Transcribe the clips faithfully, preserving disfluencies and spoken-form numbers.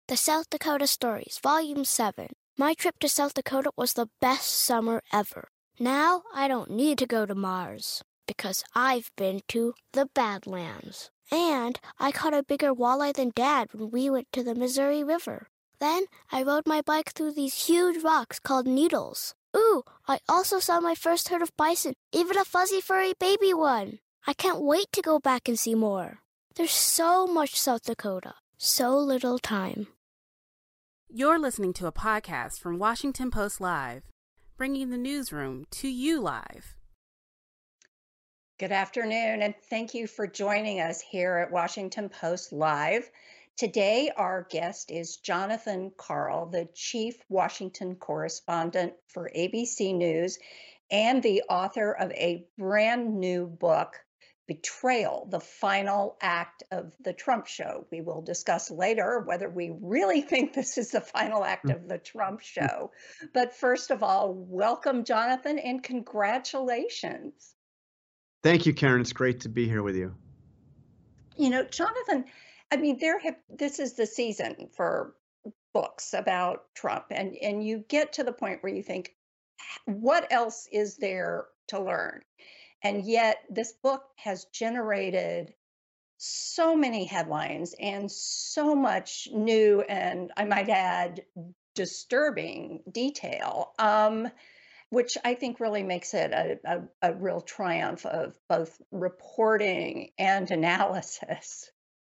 The South Dakota Stories, Volume seven. My trip to South Dakota was the best summer ever. Now I don't need to go to Mars, because I've been to the Badlands. And I caught a bigger walleye than Dad when we went to the Missouri River. Then I rode my bike through these huge rocks called needles. Ooh, I also saw my first herd of bison, even a fuzzy furry baby one. I can't wait to go back and see more. There's so much South Dakota, so little time. You're listening to a podcast from Washington Post Live, bringing the newsroom to you live. Good afternoon, and thank you for joining us here at Washington Post Live. Today, our guest is Jonathan Karl, the chief Washington correspondent for A B C News and the author of a brand new book, Betrayal, the Final Act of the Trump Show. We will discuss later whether we really think this is the final act of the Trump Show. But first of all, welcome, Jonathan, and congratulations. Thank you, Karen. It's great to be here with you. You know, Jonathan, I mean, there have this is the season for books about Trump, and, and you get to the point where you think, what else is there to learn? And yet this book has generated so many headlines and so much new and, I might add, disturbing detail, um, which I think really makes it a, a, a real triumph of both reporting and analysis.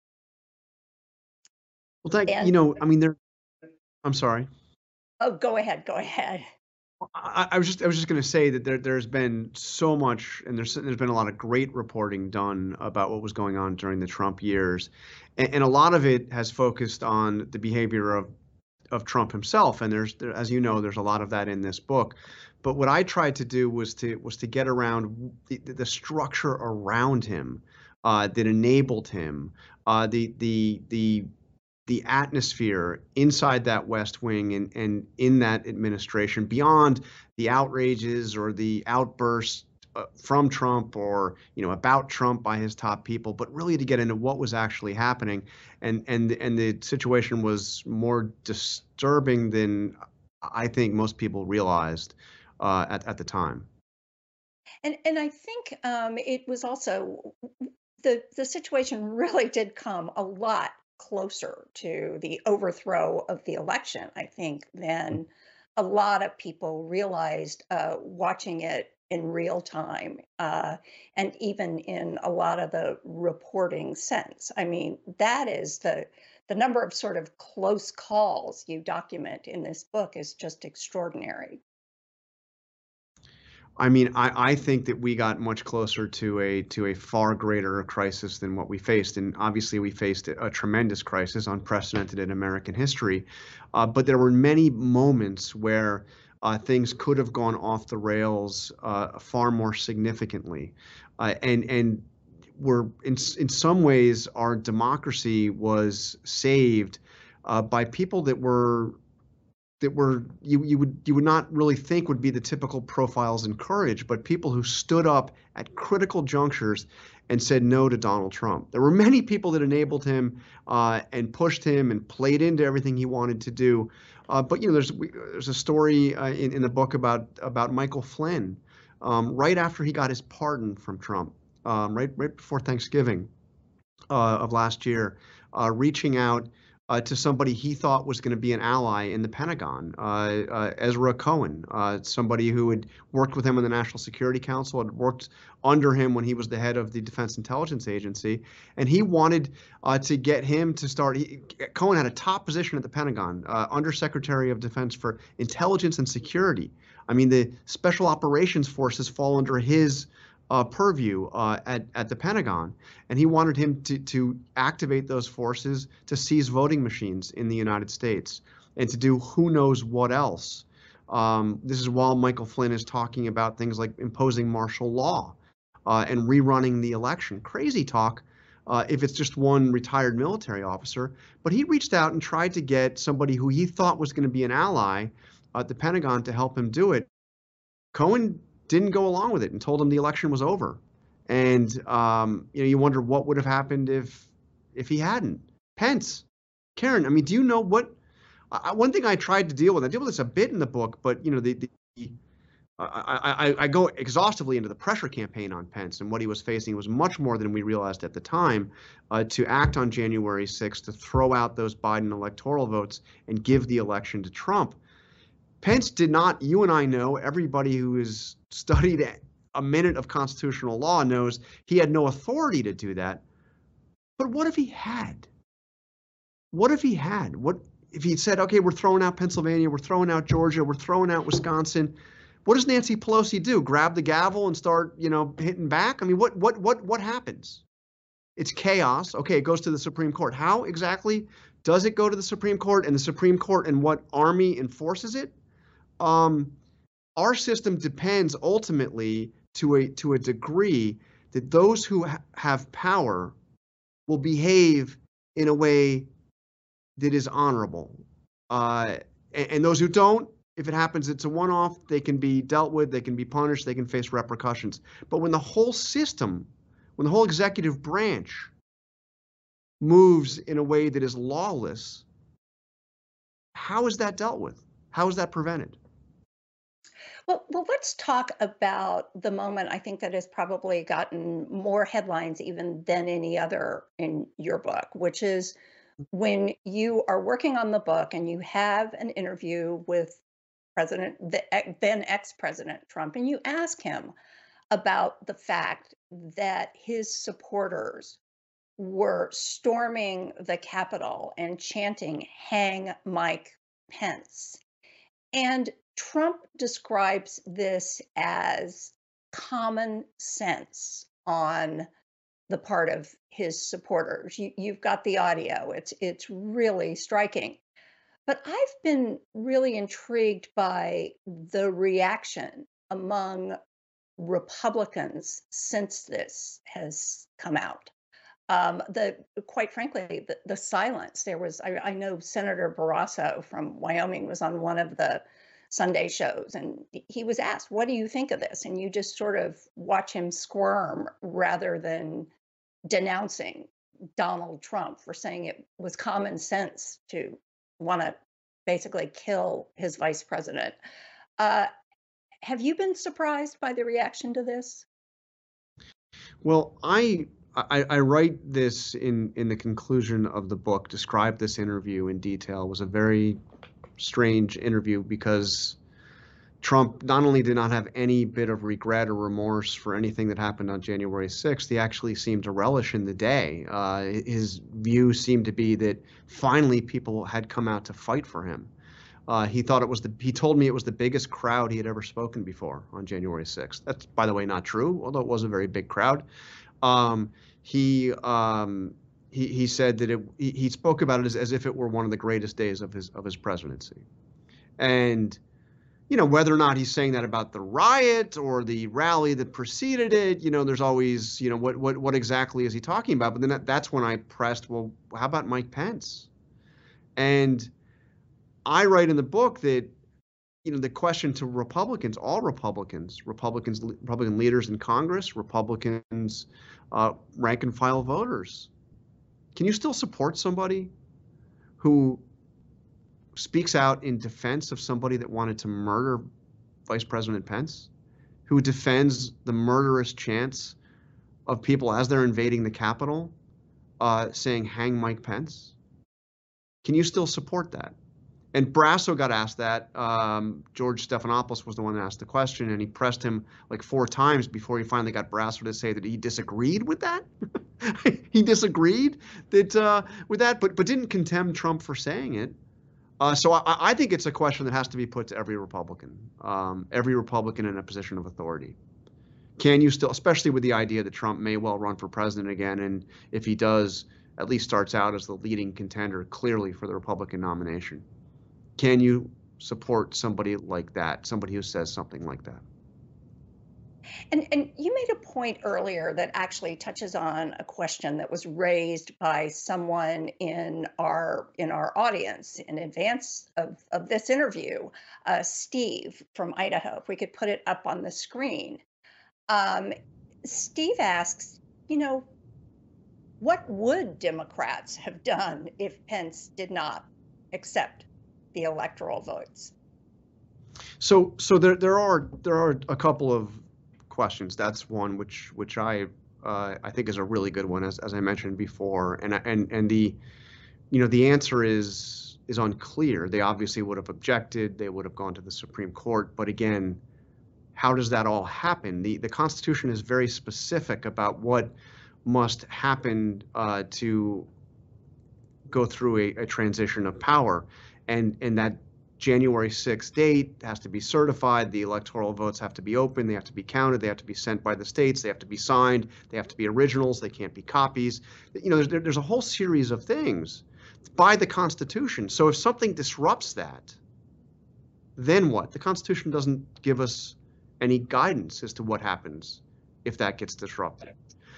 Well, thank And- you. know, I mean, there. I'm sorry. Oh, go ahead. Go ahead. I, I was just I was just going to say that there there's been so much, and there's there's been a lot of great reporting done about what was going on during the Trump years, and, and a lot of it has focused on the behavior of of Trump himself. And there's there, as you know, there's a lot of that in this book. But what I tried to do was to was to get around the, the structure around him uh, that enabled him, uh, the the the the atmosphere inside that West Wing and, and in that administration, beyond the outrages or the outbursts uh, from Trump or, you know, about Trump by his top people, but really to get into what was actually happening. And, and, and the situation was more disturbing than I think most people realized uh, at, at the time. And and I think um, it was also, the, the situation really did come a lot closer to the overthrow of the election, I think, than a lot of people realized uh, watching it in real time, uh, and even in a lot of the reporting sense. I mean, that is the the number of sort of close calls you document in this book is just extraordinary. I mean, I, I think that we got much closer to a to a far greater crisis than what we faced. And obviously we faced a, a tremendous crisis, unprecedented in American history. Uh, but there were many moments where uh, things could have gone off the rails uh, far more significantly. Uh, and and we're in in some ways our democracy was saved uh, by people that were that were you you would you would not really think would be the typical profiles in courage, but people who stood up at critical junctures and said no to Donald Trump. There were many people that enabled him uh, and pushed him and played into everything he wanted to do. Uh, but you know, there's there's a story uh, in in the book about about Michael Flynn, um, right after he got his pardon from Trump, um, right right before Thanksgiving uh, of last year, uh, reaching out Uh, to somebody he thought was going to be an ally in the Pentagon, uh, uh, Ezra Cohen, uh, somebody who had worked with him in the National Security Council, had worked under him when he was the head of the Defense Intelligence Agency, and he wanted uh, to get him to start. He, Cohen had a top position at the Pentagon, uh, Undersecretary of Defense for Intelligence and Security. I mean, the Special Operations Forces fall under his Uh, purview uh, at at the Pentagon, and he wanted him to to activate those forces to seize voting machines in the United States and to do who knows what else. Um, this is while Michael Flynn is talking about things like imposing martial law uh, and rerunning the election. Crazy talk uh, if it's just one retired military officer. But he reached out and tried to get somebody who he thought was going to be an ally at the Pentagon to help him do it. Cohen didn't go along with it and told him the election was over. And um, you know, you wonder what would have happened if if he hadn't. Pence, Karen, I mean, do you know what? I, one thing I tried to deal with, I deal with this a bit in the book, but you know, the, the I, I, I go exhaustively into the pressure campaign on Pence, and what he was facing was much more than we realized at the time. Uh, to act on January sixth, to throw out those Biden electoral votes and give the election to Trump. Pence did not, you and I know, everybody who has studied a minute of constitutional law knows he had no authority to do that. But what if he had? What if he had? What if he said, okay, we're throwing out Pennsylvania, we're throwing out Georgia, we're throwing out Wisconsin? What does Nancy Pelosi do? Grab the gavel and start, you know, hitting back? I mean, what what what what happens? It's chaos. Okay, it goes to the Supreme Court. How exactly does it go to the Supreme Court? And the Supreme Court and what army enforces it? Um, our system depends ultimately to a to a degree that those who ha- have power will behave in a way that is honorable, uh, and, and those who don't, if it happens, it's a one-off. They can be dealt with. They can be punished. They can face repercussions. But when the whole system, when the whole executive branch moves in a way that is lawless, how is that dealt with? How is that prevented? Well, well, let's talk about the moment I think that has probably gotten more headlines even than any other in your book, which is when you are working on the book and you have an interview with President, the then ex-President Trump, and you ask him about the fact that his supporters were storming the Capitol and chanting, "Hang Mike Pence." And Trump describes this as common sense on the part of his supporters. You, you've got the audio. It's it's really striking. But I've been really intrigued by the reaction among Republicans since this has come out. Um, the quite frankly, the, the silence. There was, I, I know Senator Barrasso from Wyoming was on one of the Sunday shows, and he was asked, "What do you think of this?" And you just sort of watch him squirm rather than denouncing Donald Trump for saying it was common sense to want to basically kill his vice president. Uh, have you been surprised by the reaction to this? Well, I, I I write this in in the conclusion of the book. Describe this interview in detail. It was a very strange interview because Trump not only did not have any bit of regret or remorse for anything that happened on January sixth, he actually seemed to relish in the day. Uh, his view seemed to be that finally people had come out to fight for him. Uh, he thought it was the, he told me it was the biggest crowd he had ever spoken before on January sixth. That's, by the way, not true, although it was a very big crowd. Um, he, um, he, he said that it, he, he spoke about it as, as if it were one of the greatest days of his, of his presidency. And, you know, whether or not he's saying that about the riot or the rally that preceded it, you know, there's always, you know, what what what exactly is he talking about? But then that, that's when I pressed, well, how about Mike Pence? And I write in the book that, you know, the question to Republicans, all Republicans, Republicans, Republican leaders in Congress, Republicans, uh, rank and file voters, can you still support somebody who speaks out in defense of somebody that wanted to murder Vice President Pence, who defends the murderous chants of people as they're invading the Capitol, uh, saying, "Hang Mike Pence"? Can you still support that? And Barrasso got asked that. Um, George Stephanopoulos was the one that asked the question, and he pressed him like four times before he finally got Barrasso to say that he disagreed with that. He disagreed that uh, with that, but but didn't condemn Trump for saying it. Uh, so I, I think it's a question that has to be put to every Republican, um, every Republican in a position of authority. Can you still, especially with the idea that Trump may well run for president again, and if he does, at least starts out as the leading contender clearly for the Republican nomination, can you support somebody like that, somebody who says something like that? And and you made a point earlier that actually touches on a question that was raised by someone in our in our audience in advance of, of this interview, uh, Steve from Idaho. If we could put it up on the screen. Um, Steve asks, you know, what would Democrats have done if Pence did not accept the electoral votes? So, so there there are there are a couple of questions. That's one which which I uh, I think is a really good one, as as I mentioned before, and and and the you know the answer is is unclear. They obviously would have objected. They would have gone to the Supreme Court. But again, how does that all happen? The the Constitution is very specific about what must happen uh, to go through a, a transition of power, and and that January sixth date has to be certified. The electoral votes have to be open. They have to be counted. They have to be sent by the states. They have to be signed. They have to be originals. They can't be copies. You know, there's there's a whole series of things by the Constitution. So if something disrupts that, then what? The Constitution doesn't give us any guidance as to what happens if that gets disrupted.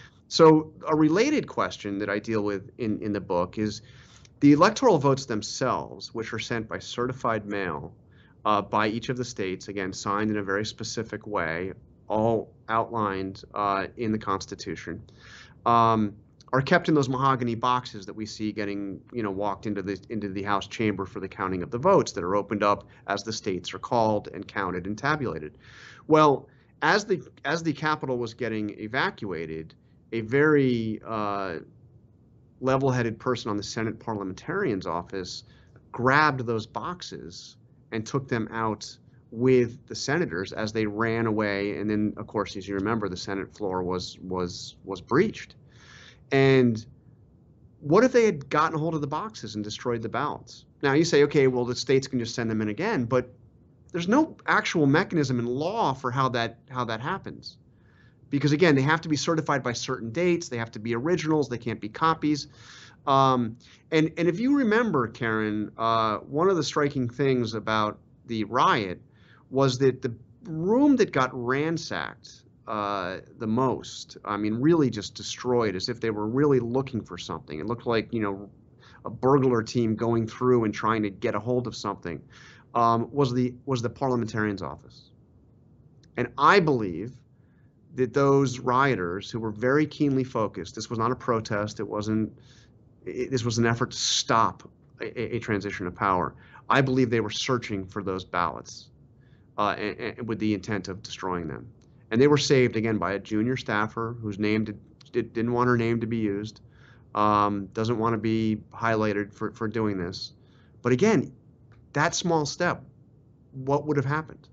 So a related question that I deal with in, in the book is the electoral votes themselves, which are sent by certified mail uh, by each of the states, again, signed in a very specific way, all outlined uh, in the Constitution, um, are kept in those mahogany boxes that we see getting, you know, walked into the into the House chamber for the counting of the votes that are opened up as the states are called and counted and tabulated. Well, as the as the Capitol was getting evacuated, a very uh, level-headed person on the Senate Parliamentarian's office grabbed those boxes and took them out with the senators as they ran away. And then, of course, as you remember, the Senate floor was was was breached. And what if they had gotten a hold of the boxes and destroyed the ballots? Now you say, okay, well, the states can just send them in again, but there's no actual mechanism in law for how that how that happens. Because again, they have to be certified by certain dates. They have to be originals. They can't be copies. Um, and and if you remember, Karen, uh, one of the striking things about the riot was that the room that got ransacked uh, the most, I mean, really just destroyed, as if they were really looking for something. It looked like, you know, a burglar team going through and trying to get a hold of something. Um, was the was the parliamentarian's office, and I believe that those rioters who were very keenly focused, this was not a protest, it wasn't, it, this was an effort to stop a, a transition of power. I believe they were searching for those ballots uh, and, and with the intent of destroying them. And they were saved, again, by a junior staffer whose name did, did, didn't want her name to be used, um, doesn't want to be highlighted for, for doing this. But again, that small step, what would have happened?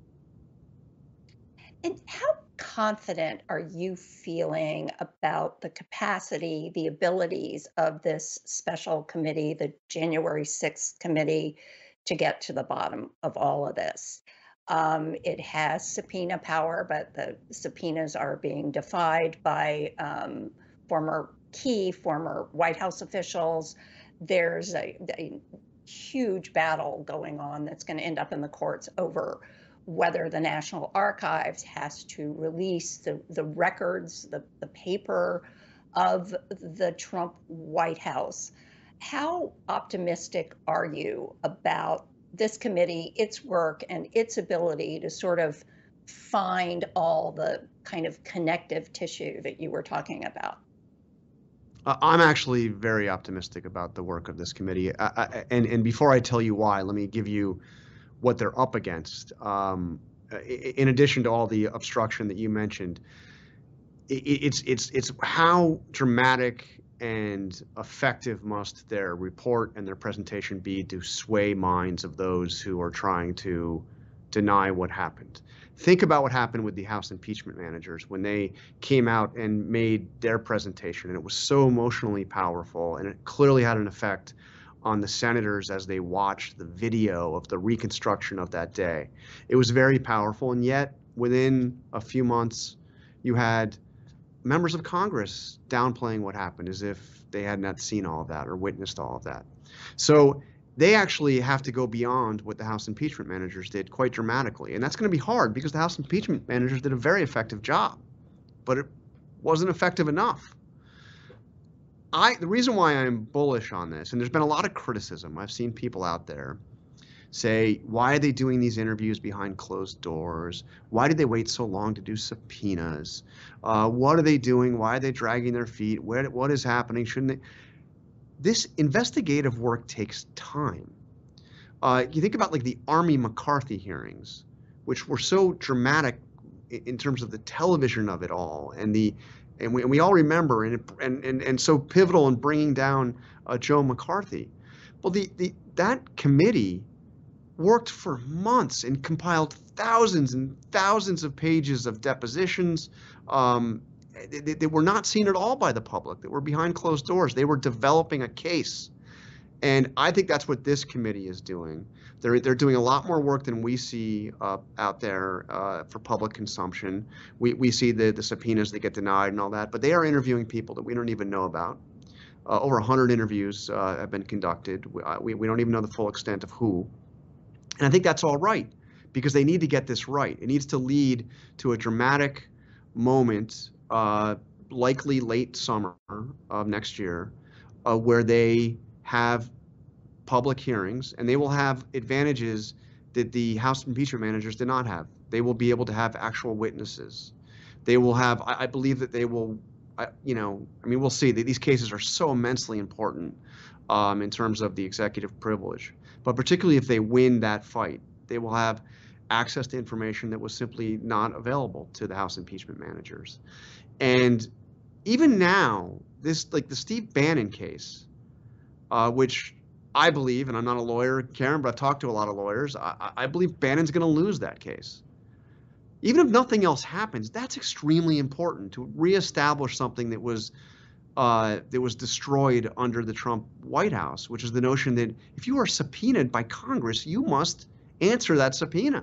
And how confident are you feeling about the capacity, the abilities of this special committee, the January sixth committee, to get to the bottom of all of this? Um, it has subpoena power, but the subpoenas are being defied by um, former key, former White House officials. There's a, a huge battle going on that's going to end up in the courts over whether the National Archives has to release the, the records, the, the paper of the Trump White House. How optimistic are you about this committee, its work, and its ability to sort of find all the kind of connective tissue that you were talking about? Uh, I'm actually very optimistic about the work of this committee. I, I, and, and before I tell you why, let me give you what they're up against. Um, in addition to all the obstruction that you mentioned, it, it's it's it's how dramatic and effective must their report and their presentation be to sway minds of those who are trying to deny what happened. Think about what happened with the House impeachment managers when they came out and made their presentation, and it was so emotionally powerful, and it clearly had an effect on the senators as they watched the video of the reconstruction of that day. It was very powerful, and yet within a few months, you had members of Congress downplaying what happened as if they had not seen all of that or witnessed all of that. So they actually have to go beyond what the House impeachment managers did quite dramatically. And that's going to be hard because the House impeachment managers did a very effective job, but it wasn't effective enough. I, the reason why I'm bullish on this, and there's been a lot of criticism, I've seen people out there say, why are they doing these interviews behind closed doors? Why did they wait so long to do subpoenas? Uh, what are they doing? Why are they dragging their feet? Where, what is happening? Shouldn't they? This investigative work takes time. Uh, you think about like the Army McCarthy hearings, which were so dramatic in, in terms of the television of it all, and the and we, and we all remember, and and and and so pivotal in bringing down uh, Joe McCarthy. Well, the the that committee worked for months and compiled thousands and thousands of pages of depositions. Um, they, they were not seen at all by the public. They were behind closed doors. They were developing a case. And I think that's what this committee is doing. They're they're doing a lot more work than we see uh, out there uh, for public consumption. We we see the the subpoenas that get denied and all that, but they are interviewing people that we don't even know about. Uh, over one hundred interviews uh, have been conducted. We, uh, we we don't even know the full extent of who. And I think that's all right, because they need to get this right. It needs to lead to a dramatic moment, uh, likely late summer of next year, uh, where they have public hearings, and they will have advantages that the House impeachment managers did not have. They will be able to have actual witnesses. They will have, I, I believe that they will, I, you know, I mean, we'll see. These cases are so immensely important um, in terms of the executive privilege. But particularly if they win that fight, they will have access to information that was simply not available to the House impeachment managers. And even now, this, like the Steve Bannon case, Uh, which I believe, and I'm not a lawyer, Karen, but I've talked to a lot of lawyers, I, I believe Bannon's going to lose that case. Even if nothing else happens, that's extremely important to reestablish something that was uh, that was destroyed under the Trump White House, which is the notion that if you are subpoenaed by Congress, you must answer that subpoena.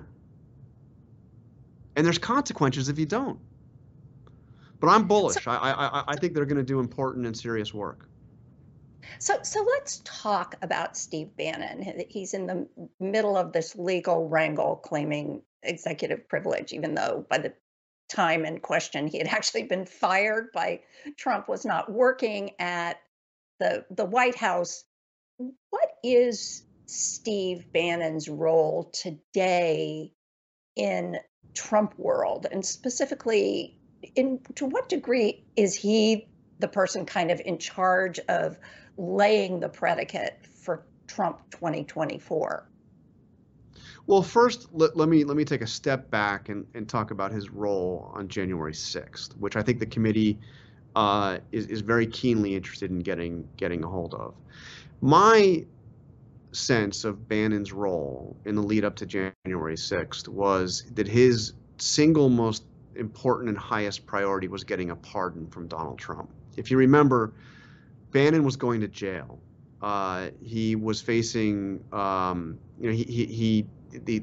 And there's consequences if you don't. But I'm bullish. So, I, I, I think they're going to do important and serious work. So, so let's talk about Steve Bannon. He's in the middle of this legal wrangle claiming executive privilege, even though by the time in question he had actually been fired by Trump, was not working at the, the White House. What is Steve Bannon's role today in Trump world? And specifically, in to what degree is he the person kind of in charge of laying the predicate for Trump twenty twenty-four? Well, first, let, let me let me take a step back and, and talk about his role on January sixth, which I think the committee uh, is, is very keenly interested in getting getting a hold of. My sense of Bannon's role in the lead up to January sixth was that his single most important and highest priority was getting a pardon from Donald Trump. If you remember, Bannon was going to jail. Uh, he was facing, um, you know, he he, he the,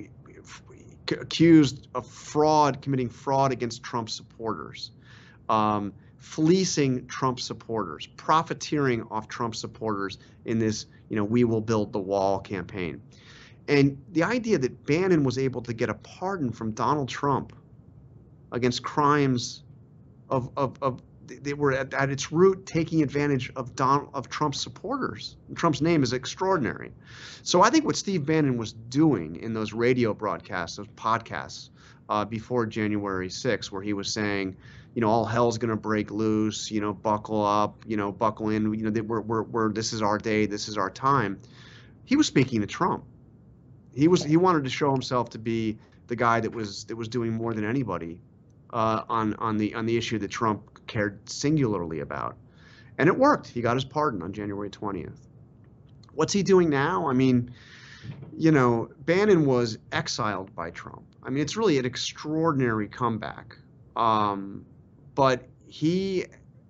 accused of fraud, committing fraud against Trump supporters, um, fleecing Trump supporters, profiteering off Trump supporters in this, you know, "We will build the wall" campaign. And the idea that Bannon was able to get a pardon from Donald Trump against crimes of of, of they were at, at its root taking advantage of Don, of Trump's supporters. Trump's name is extraordinary. So I think what Steve Bannon was doing in those radio broadcasts, those podcasts uh, before January sixth, where he was saying, you know, all hell's going to break loose, you know, buckle up, you know, buckle in, you know, they, we're, we're, we're, this is our day, this is our time. He was speaking to Trump. He was he wanted to show himself to be the guy that was that was doing more than anybody uh, on on the on the issue that Trump cared singularly about, and it worked. He got his pardon on January twentieth. What's he doing now? I mean, you know, Bannon was exiled by Trump. I mean, it's really an extraordinary comeback. Um, but he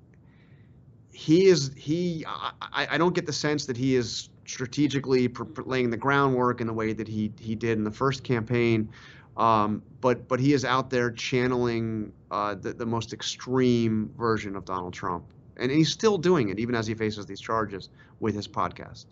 he is he. I, I don't get the sense that he is strategically laying the groundwork in the way that he he did in the first campaign. Um, but but he is out there channeling uh, the, the most extreme version of Donald Trump. And he's still doing it, even as he faces these charges with his podcast.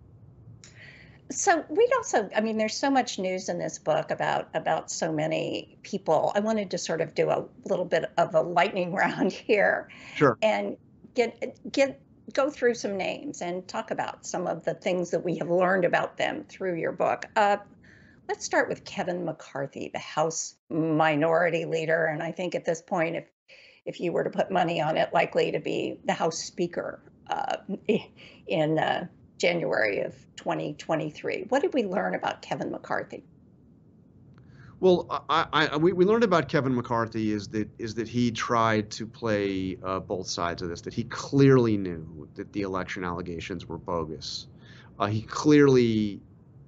So we also, I mean, there's so much news in this book about about so many people. I wanted to sort of do a little bit of a lightning round here. Sure. And get get go through some names and talk about some of the things that we have learned about them through your book. Uh, let's start with Kevin McCarthy, the House Minority Leader. And I think at this point, if if you were to put money on it, likely to be the House Speaker uh, in uh, January of twenty twenty-three. What did we learn about Kevin McCarthy? Well, I, I, we, we learned about Kevin McCarthy is that is that he tried to play uh, both sides of this, that he clearly knew that the election allegations were bogus. Uh, he clearly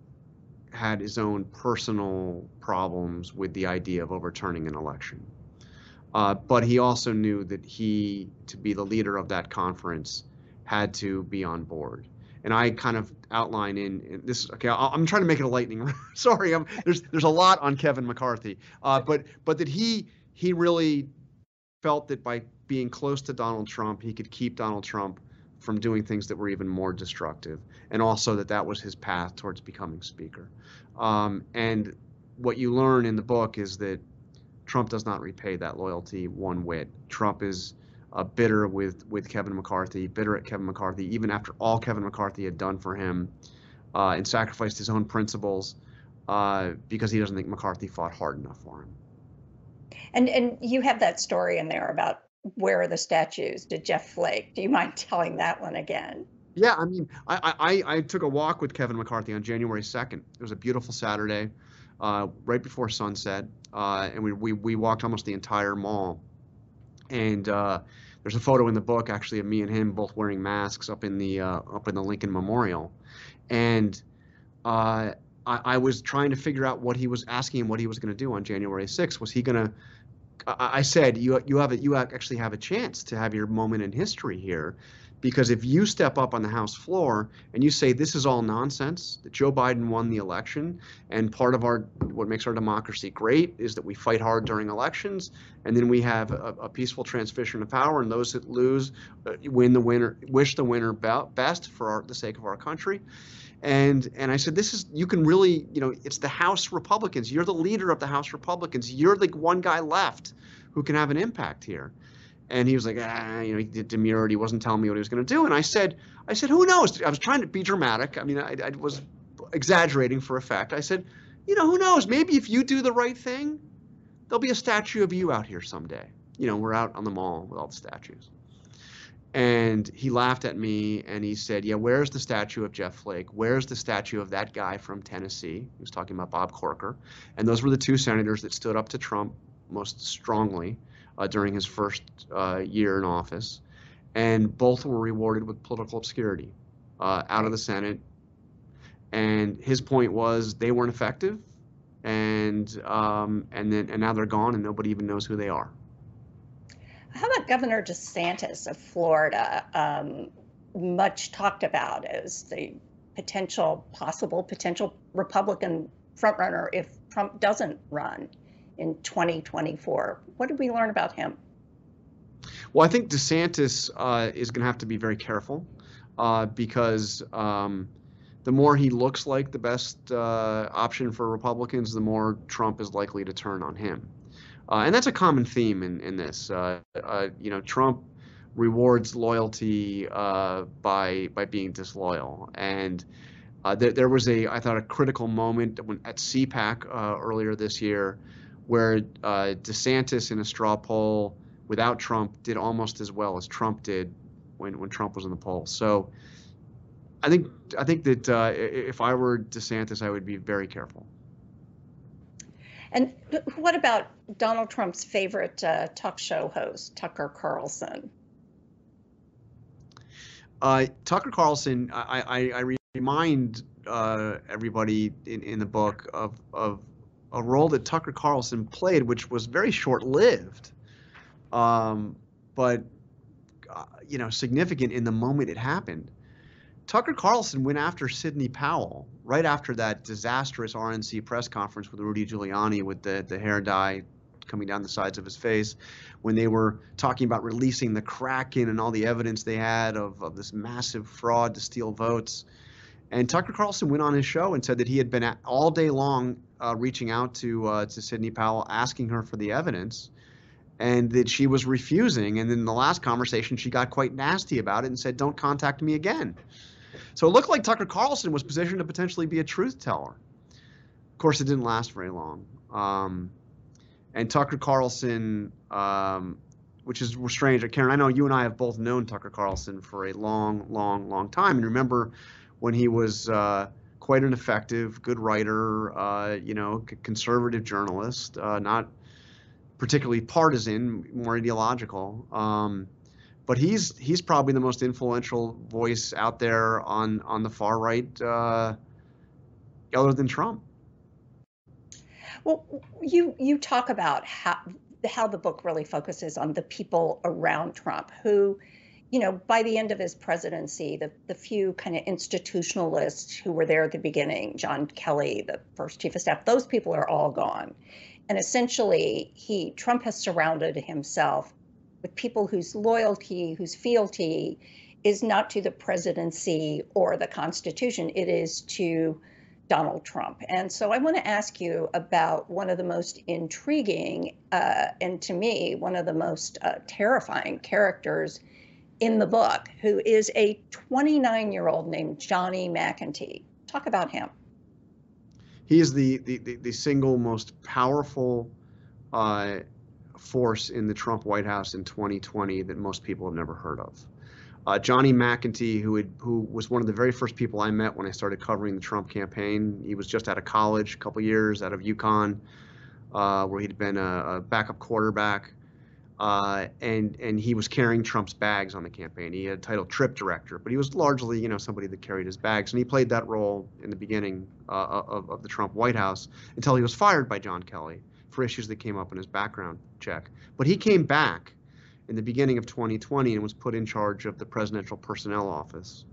had his own personal problems with the idea of overturning an election. Uh, but he also knew that he, to be the leader of that conference, had to be on board. And I kind of outline in, in this. Okay, I'll, I'm trying to make it a lightning. Sorry, I'm, there's there's a lot on Kevin McCarthy, uh, but but that he he really felt that by being close to Donald Trump, he could keep Donald Trump from doing things that were even more destructive, and also that that was his path towards becoming Speaker. Um, and what you learn in the book is that Trump does not repay that loyalty one whit. Trump is Uh, bitter with with Kevin McCarthy, bitter at Kevin McCarthy, even after all Kevin McCarthy had done for him uh, and sacrificed his own principles uh, because he doesn't think McCarthy fought hard enough for him. And and you have that story in there about where are the statues to Jeff Flake. Do you mind telling that one again? Yeah, I mean, I, I, I took a walk with Kevin McCarthy on January second. It was a beautiful Saturday, uh, right before sunset, uh, and we, we we walked almost the entire mall. And uh, there's a photo in the book, actually, of me and him both wearing masks up in the uh, up in the Lincoln Memorial. And uh, I, I was trying to figure out what he was asking him, what he was going to do on January sixth. Was he going to? I, I said, you you have a, you actually have a chance to have your moment in history here, because if you step up on the House floor and you say this is all nonsense, that Joe Biden won the election, and part of our what makes our democracy great is that we fight hard during elections, and then we have a, a peaceful transition of power, and those that lose uh, win the winner, wish the winner best for our, the sake of our country. And and I said, this is, you can really, you know, it's the House Republicans. You're the leader of the House Republicans. You're the one guy left who can have an impact here. And he was like, ah, you know, he demurred. He wasn't telling me what he was going to do. And I said, I said, who knows? I was trying to be dramatic. I mean, I, I was exaggerating for effect. I said, you know, who knows? Maybe if you do the right thing, there'll be a statue of you out here someday. You know, we're out on the mall with all the statues. And he laughed at me and he said, yeah, where's the statue of Jeff Flake? Where's the statue of that guy from Tennessee? He was talking about Bob Corker. And those were the two senators that stood up to Trump most strongly Uh, during his first uh, year in office, and both were rewarded with political obscurity uh, out of the Senate. And his point was they weren't effective, and um, and then and now they're gone, and nobody even knows who they are. How about Governor DeSantis of Florida? Um, much talked about as the potential, possible potential Republican frontrunner if Trump doesn't run in twenty twenty-four. What did we learn about him? Well, I think DeSantis uh, is going to have to be very careful uh, because um, the more he looks like the best uh, option for Republicans, the more Trump is likely to turn on him. Uh, and that's a common theme in, in this. Uh, uh, you know, Trump rewards loyalty uh, by by being disloyal. And uh, there, there was a, I thought, a critical moment when, at C PAC uh, earlier this year, where uh, DeSantis in a straw poll without Trump did almost as well as Trump did when, when Trump was in the poll. So I think I think that uh, if I were DeSantis, I would be very careful. And what about Donald Trump's favorite uh, talk show host, Tucker Carlson? Uh, Tucker Carlson, I, I, I remind uh, everybody in, in the book of, of a role that Tucker Carlson played, which was very short-lived, um, but uh, you know, significant in the moment it happened. Tucker Carlson went after Sidney Powell right after that disastrous R N C press conference with Rudy Giuliani with the, the hair dye coming down the sides of his face, when they were talking about releasing the Kraken and all the evidence they had of, of this massive fraud to steal votes. And Tucker Carlson went on his show and said that he had been at, all day long uh, reaching out to uh, to Sidney Powell, asking her for the evidence. and that she was refusing. And in the last conversation, she got quite nasty about it and said, "Don't contact me again." So it looked like Tucker Carlson was positioned to potentially be a truth teller. Of course, it didn't last very long. Um, and Tucker Carlson, um, which is strange. Karen, I know you and I have both known Tucker Carlson for a long, long, long time. And remember when he was uh, quite an effective, good writer, uh, you know, conservative journalist, uh, not particularly partisan, more ideological. Um, but he's he's probably the most influential voice out there on on the far right, uh, other than Trump. Well, you you talk about how how the book really focuses on the people around Trump who, you know, by the end of his presidency, the, the few kind of institutionalists who were there at the beginning, John Kelly, the first chief of staff, those people are all gone. And essentially, he Trump has surrounded himself with people whose loyalty, whose fealty is not to the presidency or the Constitution, it is to Donald Trump. And so I want to ask you about one of the most intriguing uh, and to me, one of the most uh, terrifying characters in the book, who is a twenty-nine-year-old named Johnny McEntee. Talk about him. He is the, the, the, the single most powerful uh, force in the Trump White House in twenty twenty that most people have never heard of. Uh, Johnny McEntee, who had, who was one of the very first people I met when I started covering the Trump campaign. He was just out of college, a couple years out of UConn, uh, where he'd been a, a backup quarterback, uh, and and he was carrying Trump's bags on the campaign. He had a title trip director, but he was largely, you know, somebody that carried his bags, and he played that role in the beginning uh, of, of the Trump White House until he was fired by John Kelly for issues that came up in his background check. But he came back in the beginning of twenty twenty and was put in charge of the Presidential Personnel Office.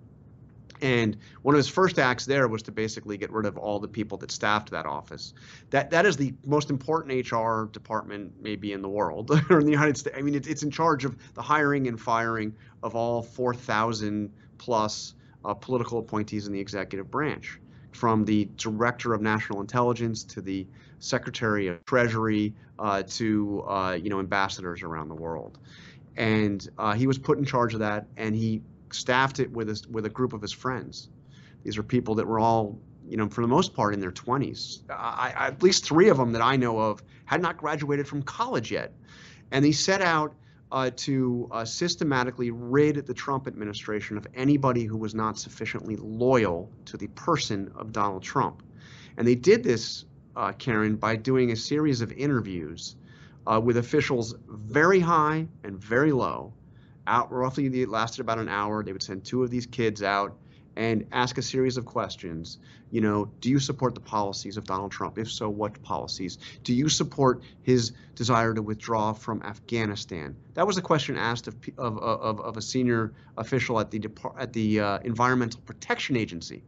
And one of his first acts there was to basically get rid of all the people that staffed that office. That that is the most important H R department maybe in the world or in the United States. I mean, it, it's in charge of the hiring and firing of all four thousand plus uh, political appointees in the executive branch, from the Director of National Intelligence to the Secretary of Treasury uh, to uh, you know, ambassadors around the world. And uh, he was put in charge of that, and he staffed it with a, with a group of his friends. These are people that were all, you know, for the most part in their twenties. I, I, at least three of them that I know of had not graduated from college yet. And he set out uh, to uh, systematically rid the Trump administration of anybody who was not sufficiently loyal to the person of Donald Trump. And they did this, uh, Karen, by doing a series of interviews uh, with officials very high and very low. Out roughly, it lasted about an hour. They would send two of these kids out and ask a series of questions. You know, do you support the policies of Donald Trump? If so, what policies? Do you support his desire to withdraw from Afghanistan? That was a question asked of of of, of a senior official at the at the uh, Environmental Protection Agency.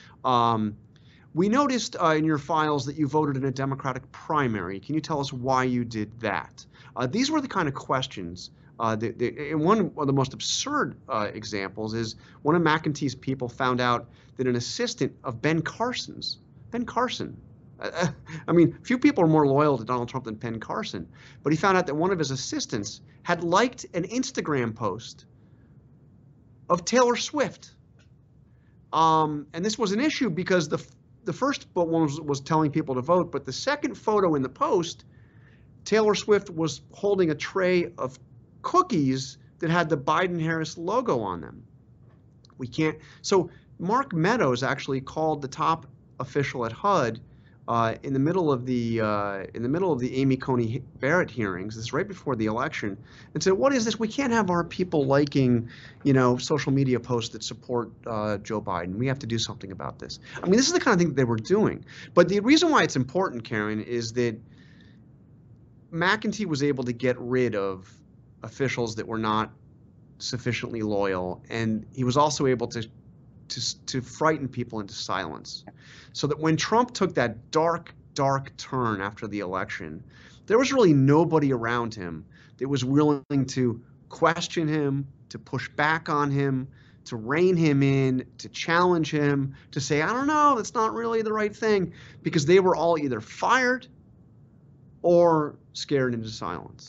Um, we noticed uh, in your files that you voted in a Democratic primary. Can you tell us why you did that? Uh, these were the kind of questions. Uh, the, the, and one of the most absurd uh, examples is one of McEntee's people found out that an assistant of Ben Carson's, Ben Carson, uh, I mean, few people are more loyal to Donald Trump than Ben Carson, but he found out that one of his assistants had liked an Instagram post of Taylor Swift. Um, and this was an issue because the the first one was, was telling people to vote, but the second photo in the post, Taylor Swift was holding a tray of cookies that had the Biden-Harris logo on them. We can't. So Mark Meadows actually called the top official at H U D uh, in the middle of the uh, in the middle of the Amy Coney Barrett hearings. This is right before the election, and said, "What is this? We can't have our people liking, you know, social media posts that support uh, Joe Biden. We have to do something about this." I mean, this is the kind of thing that they were doing. But the reason why it's important, Karen, is that McEntee was able to get rid of officials that were not sufficiently loyal, and he was also able to to to frighten people into silence, so that when Trump took that dark dark turn after the election, there was really nobody around him that was willing to question him, to push back on him, to rein him in, to challenge him, to say, I don't know, that's not really the right thing, because they were all either fired or scared into silence.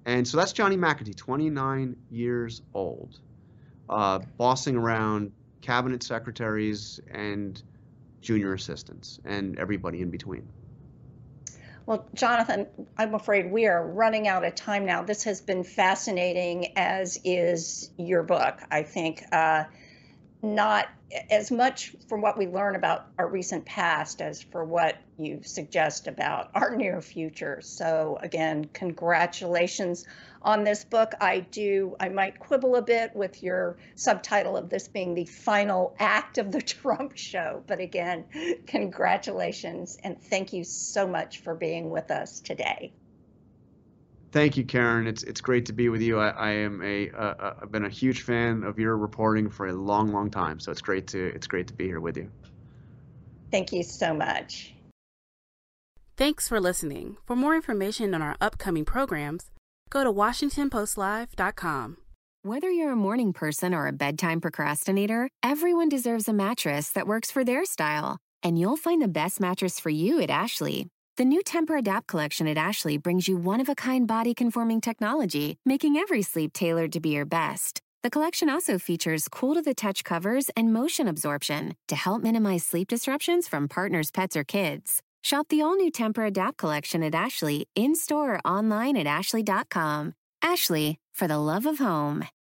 And so that's Johnny McEntee, twenty-nine years old, uh, bossing around cabinet secretaries and junior assistants and everybody in between. Well, Jonathan, I'm afraid we are running out of time now. This has been fascinating, as is your book. I think uh, not as much from what we learn about our recent past as for what you suggest about our near future. So again, congratulations on this book. I do, I might quibble a bit with your subtitle of this being the final act of the Trump show, but again, congratulations and thank you so much for being with us today. Thank you, Karen. It's it's great to be with you. I, I am a uh, I've been a huge fan of your reporting for a long, long time. So it's great to it's great to be here with you. Thank you so much. Thanks for listening. For more information on our upcoming programs, go to Washington Post Live dot com. Whether you're a morning person or a bedtime procrastinator, everyone deserves a mattress that works for their style. And you'll find the best mattress for you at Ashley. The new Tempur-Adapt collection at Ashley brings you one-of-a-kind body-conforming technology, making every sleep tailored to be your best. The collection also features cool-to-the-touch covers and motion absorption to help minimize sleep disruptions from partners, pets, or kids. Shop the all-new Tempur-Adapt collection at Ashley in-store or online at ashley dot com. Ashley, for the love of home.